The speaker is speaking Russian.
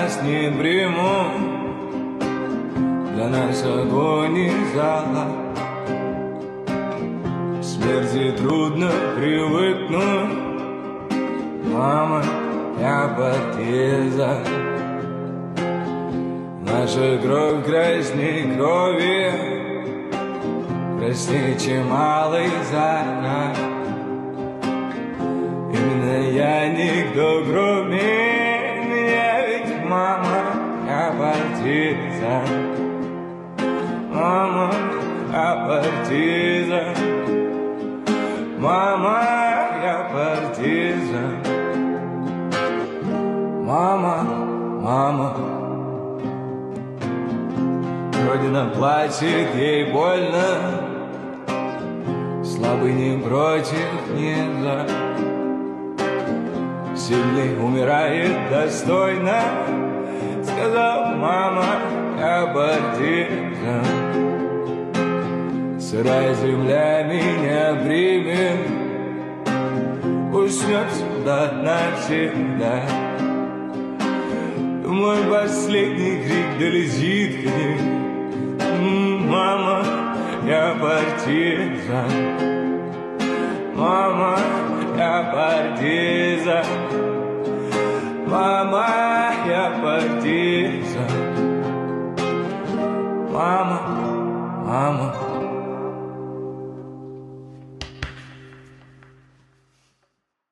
гаснет приму, для нас огонь и зала. К смерти трудно привыкнуть, мама, я партизан. Наша кровь красней крови, красней, чем алый закат. Именно я никто, кроме меня, ведь мама, я партизан. Мама, я партизан. Мама, я партизан. Мама, мама. Родина плачет, ей больно, слабый не против, не за. Сильный умирает достойно, сказал мама, я партизан. Сырая земля меня примет, уснет солдат навсегда. Мой последний крик долетит к ней. Мама, я партизан. Мама, я партизан. Мама, я партизан. Мама, мама.